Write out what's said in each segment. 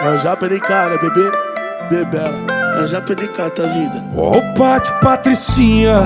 Eu já perdi cara, bebê, bebela. Eu já perdi cara da vida. Ô Pati Patricinha,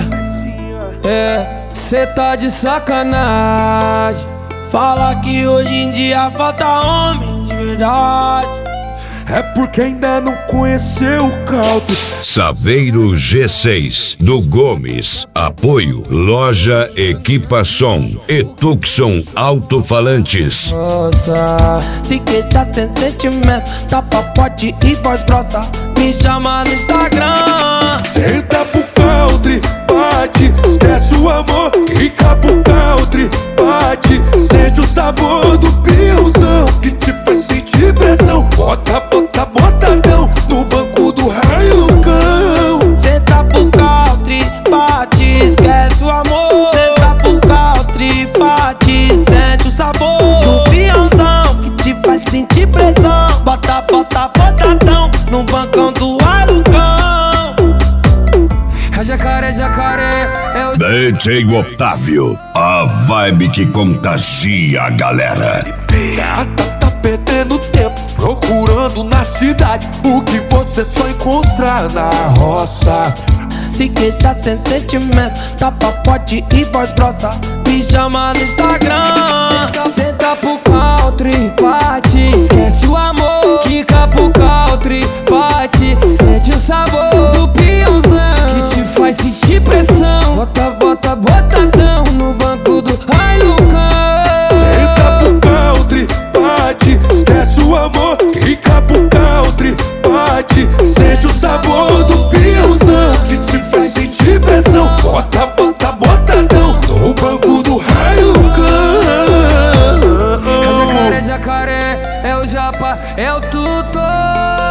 cê tá de sacanagem. Fala que hoje em dia falta homem de verdade. é porque ainda não conheceu o caldo. Saveiro G6 do Gomes. Apoio Loja Equipa Som e Tucson Alto-Falantes. Nossa, se queixa sem sentimento, tapa forte e voz grossa, me chama no Instagram. Senta pro country, bate, esquece o amor, fica pro country, bate, sente o sabor do piozão que te faz sentir pressão. Bota, bota, botadão no banco do Hilux. Senta pro country, bate, esquece o amor. Senta pro country, bate, sente o sabor do peãozão que te faz sentir pressão. Bota, bota, botadão no bancão do Hilux. É jacaré, jacaré, é o DJ Otávio, a vibe que contagia a galera. Gata tá perdendo tempo procurando na cidade o que você só encontra na roça. se queixa sem sentimento, tapa forte e voz grossa, me chama no Instagram. Senta pro country, bate, esquece o amor, quica pro country, bate, sente o sabor do peãozão que te faz sentir pressão. Bota, bota, botadão no banco do Hilux. Senta pro country, bate, esquece o amor, quica pro country, bate, sente o sabor do peãozão que te faz sentir pressão. Bota, bota, botadão no banco do Hilux. É jacaré, jacaré, é o japa, é o tutor.